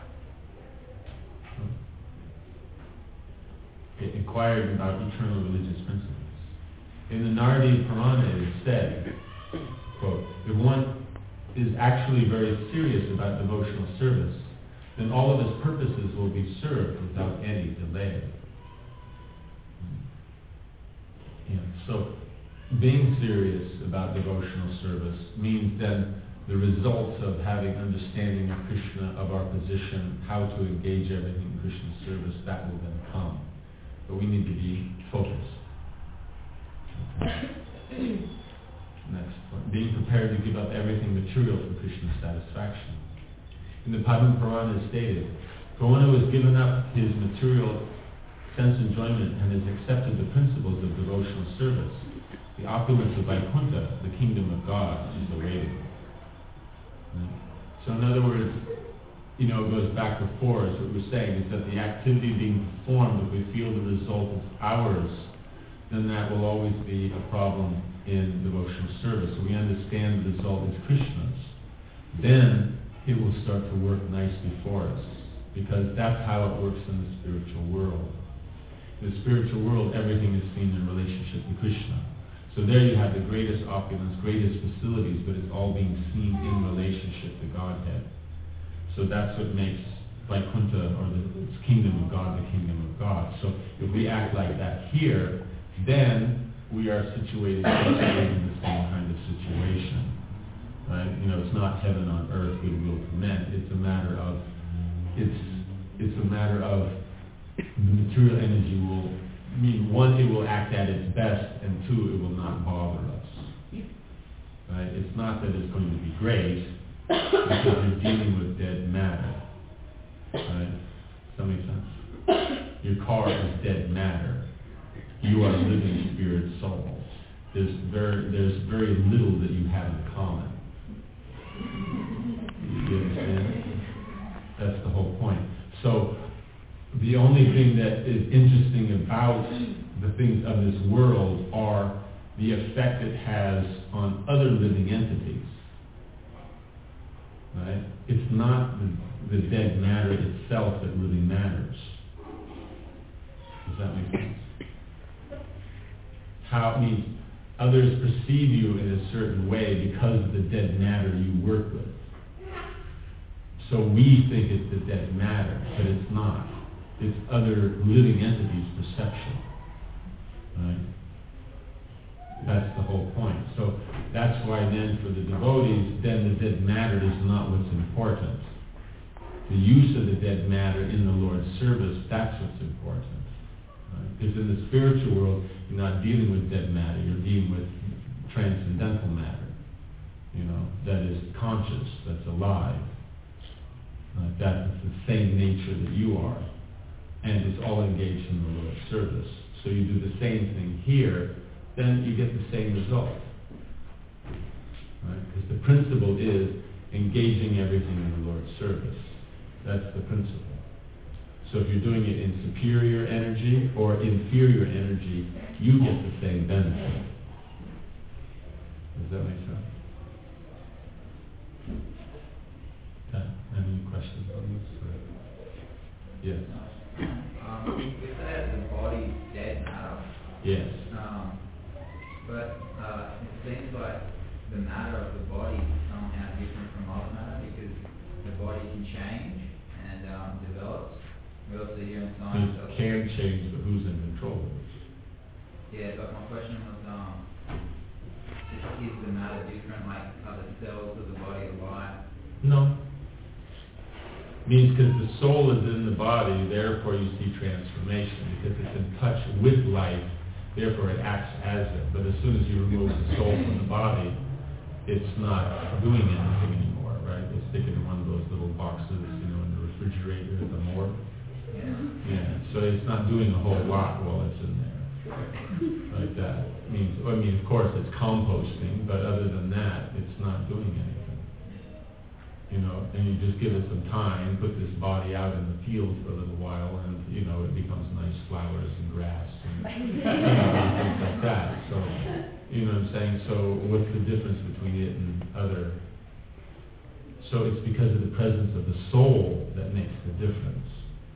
It inquired about eternal religious principles. In the Naradi Purana it is said, quote, if one is actually very serious about devotional service, then all of his purposes will be served without any delay. Yeah, so being serious about devotional service means then the results of having understanding of Krishna, of our position, how to engage everything in Krishna's service, that will then come. But we need to be focused. Okay. Next point. Being prepared to give up everything material for Krishna's satisfaction. In the Padma Purana is stated, for one who has given up his material sense enjoyment and has accepted the principles of devotional service, the opulence of Vaikuntha, the kingdom of God, is awaiting. Right? So in other words, you know, it goes back before, as what we're saying, is that the activity being performed, if we feel the result is ours, then that will always be a problem in devotional service. So we understand the result is Krishna's. Then it will start to work nicely for us, because that's how it works in the spiritual world. In the spiritual world, everything is seen in relationship to Krishna. So there you have the greatest opulence, greatest facilities, but it's all being seen in relationship to Godhead. So that's what makes Vaikuntha, or the kingdom of God, the kingdom of God. So if we act like that here, then we are situated in the same kind of situation. Right? You know, it's not heaven on earth, goodwill to men. It's a matter of, it's it's a matter of the material energy will mean, one, it will act at its best, and two, it will not bother us. Right? It's not that it's going to be great, because you're dealing with dead matter. Right? Does that make sense? Your car is dead matter. You are living spirit souls. There's very, there's very little that you have in common. You understand? That's the whole point. So the only thing that is interesting about the things of this world are the effect it has on other living entities. Right? It's not the, the dead matter itself that really matters. Does that make sense? How it means others perceive you in a certain way because of the dead matter you work with. So we think it's the dead matter, but it's not. It's other living entities' perception. Right? That's the whole point. So that's why then for the devotees, then the dead matter is not what's important. The use of the dead matter in the Lord's service, that's what's important. Right? Because in the spiritual world, you're not dealing with dead matter, you're dealing with transcendental matter. You know, that is conscious, that's alive. Uh, that's the same nature that you are. And it's all engaged in the Lord's service. So you do the same thing here, then you get the same result. Right? Because the principle is engaging everything in the Lord's service. That's the principle. So if you're doing it in superior energy or inferior energy, you get the same benefit. Does that make sense? Yes. Um, we say that the body's dead matter. Yes. Um, but uh, it seems like the matter of the body is somehow different from other matter because the body can change and um, develops. We also hear in science It can change, but who's in control? Yeah, but my question was, um, is, is the matter different, like are the cells of the body alive? No. Means because the soul is in the body, therefore you see transformation, because it's in touch with life, therefore it acts as it. But as soon as you remove the soul from the body, it's not doing anything anymore, right? They stick it in one of those little boxes, you know, in the refrigerator at the morgue. Yeah. Yeah, so it's not doing a whole lot while it's in there. Like that. Means, I mean, of course it's composting, but other than that, it's not doing anything. You know, and you just give it some time, put this body out in the field for a little while, and, you know, it becomes nice flowers and grass and, you know, things like that. So, you know what I'm saying? So what's the difference between it and other? So it's because of the presence of the soul that makes the difference.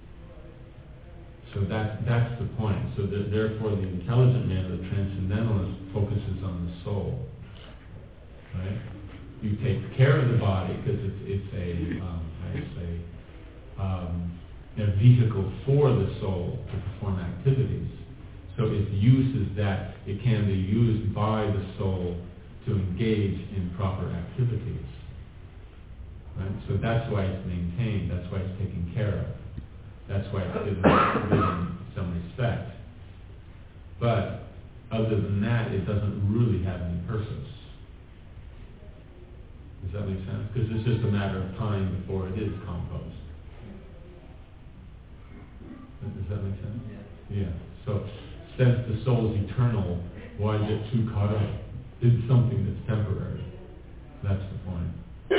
So that, that's the point. So that therefore the intelligent man, the transcendentalist, focuses on the soul. Right? You take care of the body because it's, it's a, um, I say, um, a vehicle for the soul to perform activities. So its use is that it can be used by the soul to engage in proper activities. Right? So that's why it's maintained. That's why it's taken care of. That's why it's given, given some respect. But other than that, it doesn't really have any purpose. Does that make sense? Because it's just a matter of time before it is compost. Does that make sense? Yeah. Yeah. So since the soul is eternal, why get too caught up in something that's temporary? That's the point.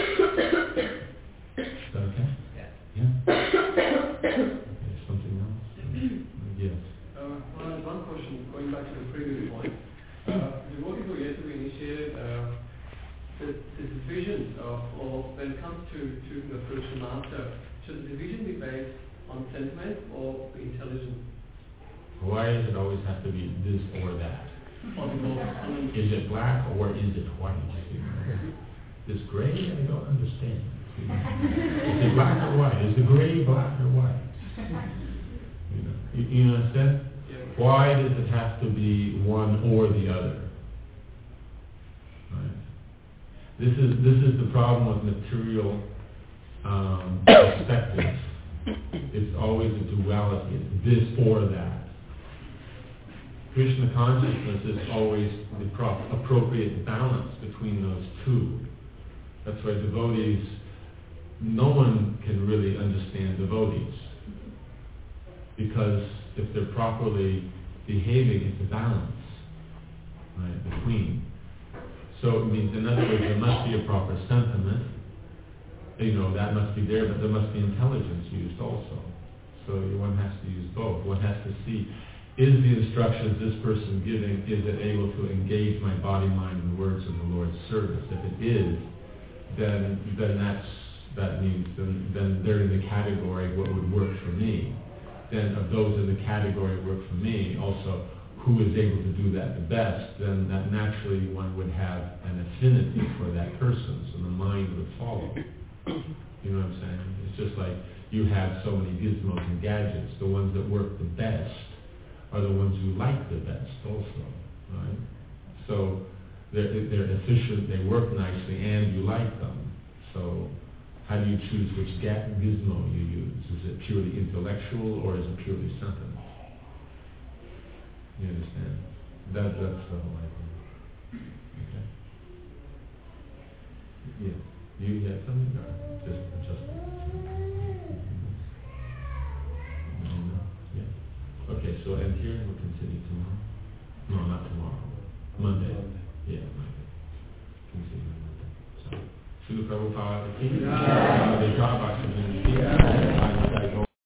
Is that okay? Yeah. Yeah? Okay, something else? Yes. Uh, one, one question, going back to the previous point. Uh, devotees who yet to be initiated, uh, the, the division of, or when it comes to choosing a spiritual master, should the division be based on sentiment or intelligence? Why does it always have to be this or that? Or both? I mean, Is it black or is it white? You know? This gray, I don't understand. You know? Is it black or white? Is the gray black or white? You know, you, you understand? yeah. Why does it have to be one or the other? Right? This is this is the problem with material um, perspective. It's always a duality. It's this or that. Krishna consciousness is always the pro- appropriate balance between those two. That's why devotees, no one can really understand devotees. Because if they're properly behaving, it's a balance, right, between. So it means, in other words, there must be a proper sentiment. You know, that must be there, but there must be intelligence used also. So one has to use both. One has to see, is the instructions this person giving, is it able to engage my body, mind, and words in the Lord's service? If it is, then then that's that means then, then they're in the category what would work for me. Then of those in the category work for me, also who is able to do that the best, then that naturally one would have an affinity for that person, so the mind would follow. You know what I'm saying? It's just like you have so many gizmos and gadgets. The ones that work the best are the ones you like the best also, right? So they're, they're efficient, they work nicely, and you like them. So how do you choose which ga- gizmo you use? Is it purely intellectual or is it purely sentiment? You understand? That, that's the whole idea. Okay? Yeah. You had something? No, just adjustment. No, no. Yeah. Okay, so end here and we'll continue tomorrow. No, not tomorrow. Monday. Yeah, Monday. Continue Monday. So, Srila Prabhupada.